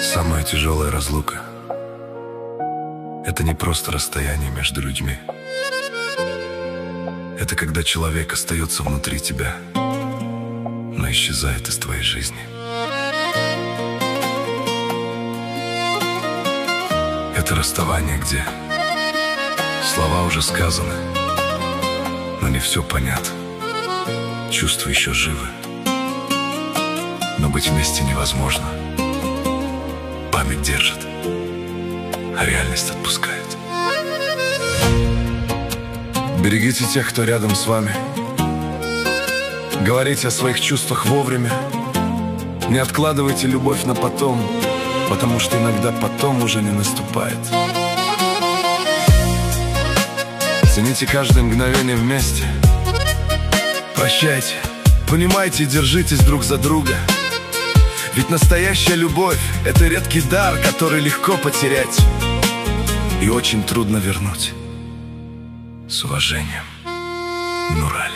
Самая тяжелая разлука — это не просто расстояние между людьми. Это когда человек остается внутри тебя, но исчезает из твоей жизни. Это расставание, где слова уже сказаны, но не все понятно. Чувства еще живы, но быть вместе невозможно. Память держит, а реальность отпускает. Берегите тех, кто рядом с вами. Говорите о своих чувствах вовремя. Не откладывайте любовь на потом, потому что иногда потом уже не наступает. Цените каждое мгновение вместе. Прощайте, понимайте и держитесь друг за друга. Ведь настоящая любовь — это редкий дар, который легко потерять и очень трудно вернуть. С уважением, Нурали.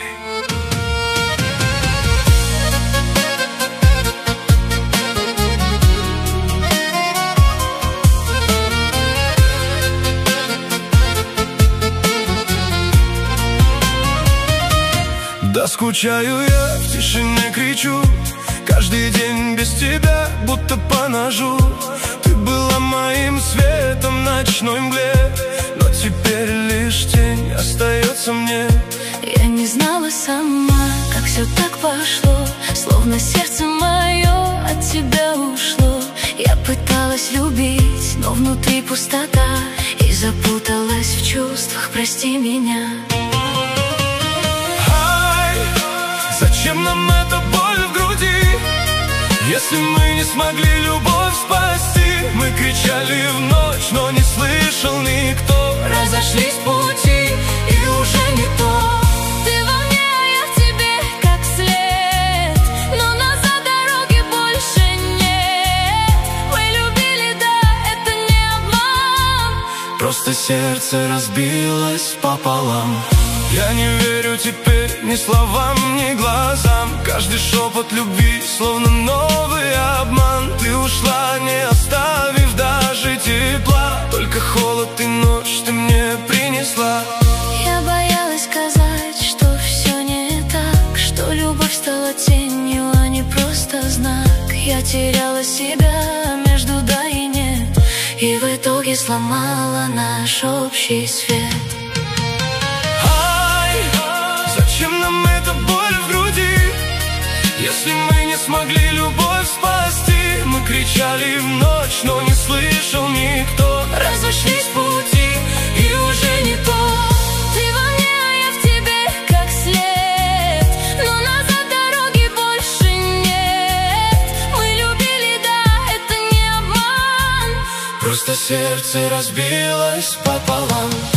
Да скучаю я, в тишине кричу. Каждый день без тебя, будто по ножу. Ты была моим светом в ночной мгле, но теперь лишь тень остается мне. Я не знала сама, как все так пошло, словно сердце мое от тебя ушло. Я пыталась любить, но внутри пустота, и запуталась в чувствах, прости меня. Зачем нам эта боль в груди, если мы не смогли любовь спасти? Мы кричали в ночь, но не слышал никто. Разошлись пути, и уже не то. Ты во мне, а я в тебе, как след, но назад дороги больше нет. Мы любили, да, это не обман, просто сердце разбилось пополам. Я не верю теперь ни словам, ни глазам. Каждый шепот любви, словно новый обман. Ты ушла, не оставив даже тепла, только холод и ночь ты мне принесла. Я боялась сказать, что все не так, что любовь стала тенью, а не просто знак. Я теряла себя между да и нет, и в итоге сломала наш общий свет. Зачем нам эта боль в груди, если мы не смогли любовь спасти? Мы кричали в ночь, но не слышал никто. Разошлись пути, и уже не то. Ты во мне, а я в тебе, как след, но назад дороги больше нет. Мы любили, да, это не обман, просто сердце разбилось пополам.